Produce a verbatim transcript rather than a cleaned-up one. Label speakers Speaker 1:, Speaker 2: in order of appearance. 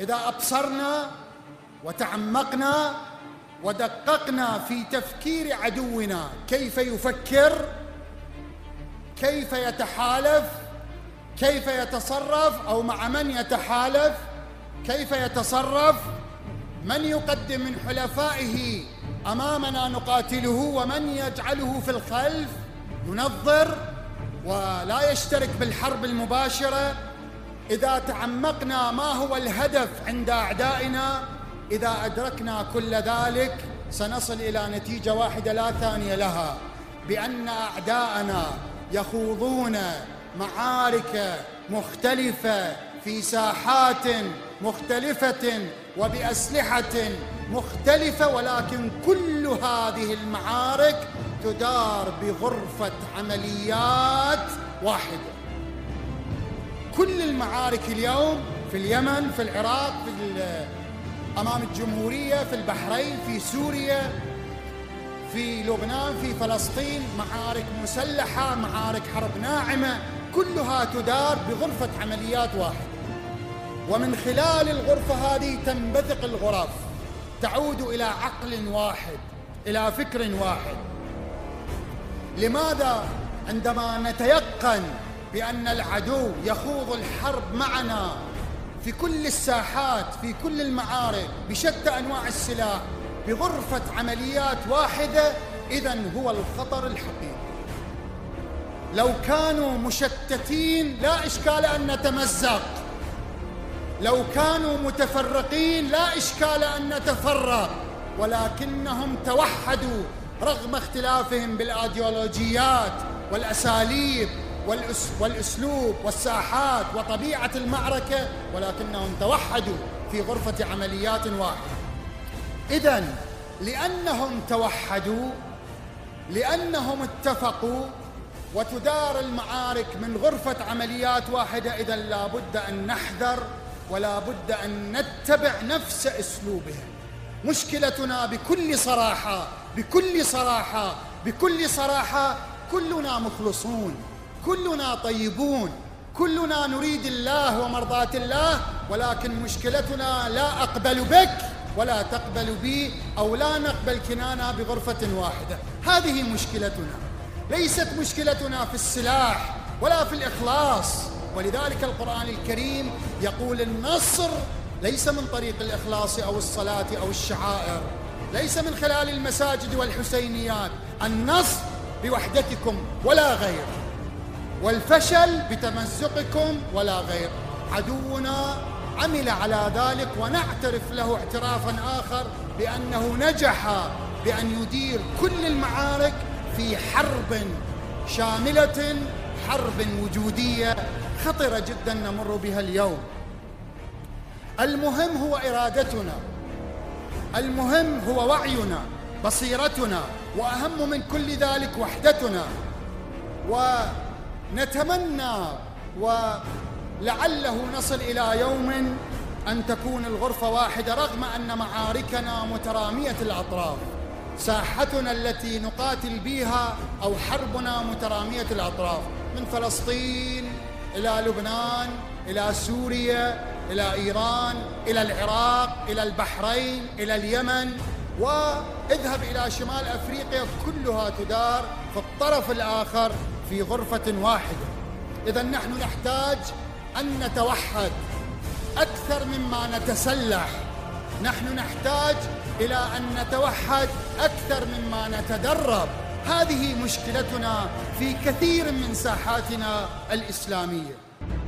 Speaker 1: إذا أبصرنا وتعمقنا ودققنا في تفكير عدونا، كيف يفكر، كيف يتحالف، كيف يتصرف، أو مع من يتحالف، كيف يتصرف، من يقدم من حلفائه أمامنا نقاتله ومن يجعله في الخلف ينظر ولا يشترك بالحرب المباشرة. إذا تعمقنا ما هو الهدف عند أعدائنا، إذا أدركنا كل ذلك سنصل إلى نتيجة واحدة لا ثانية لها، بأن أعداءنا يخوضون معارك مختلفة في ساحات مختلفة وبأسلحة مختلفة، ولكن كل هذه المعارك تدار بغرفة عمليات واحدة. كل المعارك اليوم في اليمن، في العراق، في أمام الجمهورية، في البحرين، في سوريا، في لبنان، في فلسطين، معارك مسلحة، معارك حرب ناعمة، كلها تدار بغرفة عمليات واحدة. ومن خلال الغرفة هذه تنبثق الغرف، تعود إلى عقل واحد، إلى فكر واحد. لماذا عندما نتيقن بأن العدو يخوض الحرب معنا في كل الساحات، في كل المعارك، بشتى أنواع السلاح، بغرفة عمليات واحدة، إذن هو الخطر الحقيقي. لو كانوا مشتتين لا إشكال أن نتمزق، لو كانوا متفرقين لا إشكال أن نتفرق، ولكنهم توحدوا رغم اختلافهم بالأيديولوجيات والأساليب والأسلوب والساحات وطبيعة المعركة، ولكنهم توحدوا في غرفة عمليات واحدة. إذن لأنهم توحدوا، لأنهم اتفقوا وتدار المعارك من غرفة عمليات واحدة، إذن لا بد أن نحذر ولا بد أن نتبع نفس أسلوبهم. مشكلتنا بكل صراحة بكل صراحة بكل صراحة كلنا مخلصون، كلنا طيبون، كلنا نريد الله ومرضاة الله، ولكن مشكلتنا لا أقبل بك ولا تقبل بي، أو لا نقبل كنانا بغرفة واحدة. هذه مشكلتنا، ليست مشكلتنا في السلاح ولا في الإخلاص. ولذلك القرآن الكريم يقول النصر ليس من طريق الإخلاص أو الصلاة أو الشعائر، ليس من خلال المساجد والحسينيات، النصر بوحدتكم ولا غير، والفشل بتمزقكم ولا غير. عدونا عمل على ذلك، ونعترف له اعترافا آخر بأنه نجح بأن يدير كل المعارك في حرب شاملة، حرب وجودية خطرة جدا نمر بها اليوم. المهم هو إرادتنا، المهم هو وعينا، بصيرتنا، وأهم من كل ذلك وحدتنا. ونتمنى ولعله نصل إلى يوم أن تكون الغرفة واحدة، رغم أن معاركنا مترامية الأطراف. ساحتنا التي نقاتل بها أو حربنا مترامية الأطراف، من فلسطين إلى لبنان إلى سوريا إلى إيران إلى العراق إلى البحرين إلى اليمن، واذهب إلى شمال أفريقيا، كلها تدار في الطرف الآخر في غرفة واحدة. إذن نحن نحتاج أن نتوحد أكثر مما نتسلح، نحن نحتاج إلى أن نتوحد أكثر مما نتدرب. هذه مشكلتنا في كثير من ساحاتنا الإسلامية.